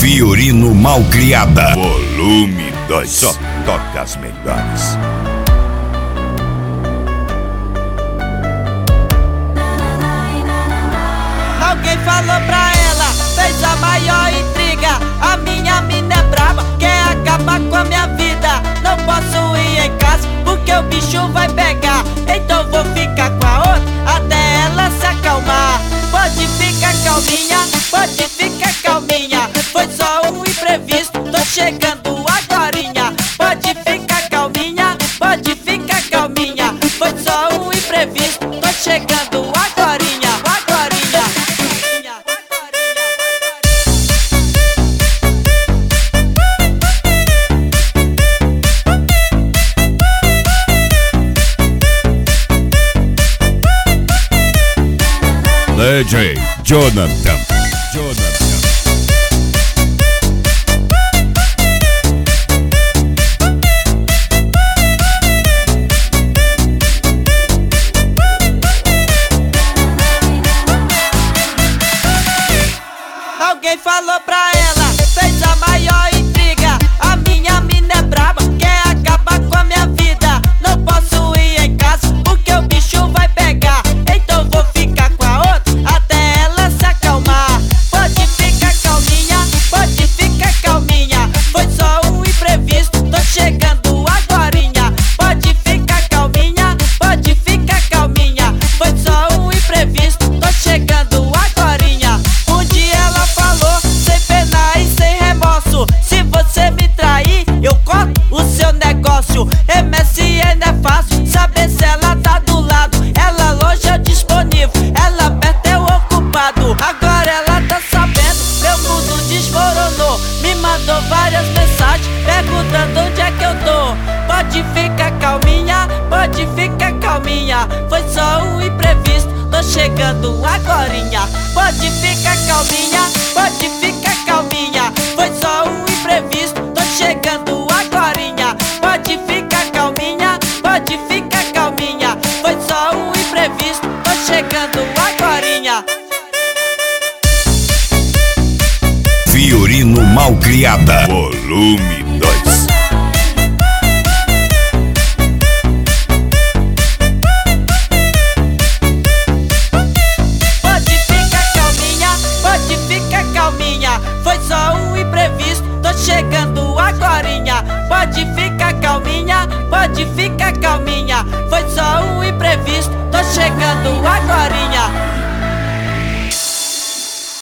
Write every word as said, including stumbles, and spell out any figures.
Fiorino Malcriada, volume dois. Só toca as melhores. Alguém falou pra ela, fez a maior intriga. A minha mina é braba, quer acabar com a minha vida. Não posso ir em casa, porque o bicho vai pegar. Então vou ficar com a outra, até ela se acalmar. Pode ficar calminha, pode ficar calminha. Foi só um imprevisto, tô chegando agorinha. Pode ficar calminha, pode ficar calminha. Foi só um imprevisto, tô chegando agorinha, agorinha. D J Jonathan, Jonathan. Alguém falou pra ela, fez a maior intriga. A minha mina é braba, quer acabar com a minha vida. Não posso ir em casa, porque o bicho vai pegar. Então vou ficar com a outra, até ela se acalmar. Pode ficar calminha, pode ficar calminha. Foi só um imprevisto, tô chegando agorinha. Pode ficar calminha, pode ficar calminha. Foi só um imprevisto, tô chegando agorinha. Um dia ela falou, sem pena e sem remorso: se você me trair, eu corto o seu negócio. M S N é fácil, saber se ela tá do lado. Ela longe é disponível, ela perto é o ocupado. Agora ela tá sabendo, meu mundo desmoronou. Me mandou várias mensagens, perguntando onde é que eu tô. Pode ficar calminha, pode ficar calminha. Foi só um imprevisto, tô chegando agorinha. Pode ficar calminha, pode ficar calminha. Foi só um imprevisto, tô chegando agorinha. Pode ficar calminha, pode ficar calminha. Foi só um imprevisto, tô chegando agorinha. Fiorino Malcriada, volume dois. Pode ficar calminha, pode ficar calminha. Foi só um imprevisto, tô chegando agorinha. Pode ficar calminha, pode ficar calminha. Foi só um imprevisto, tô chegando agorinha.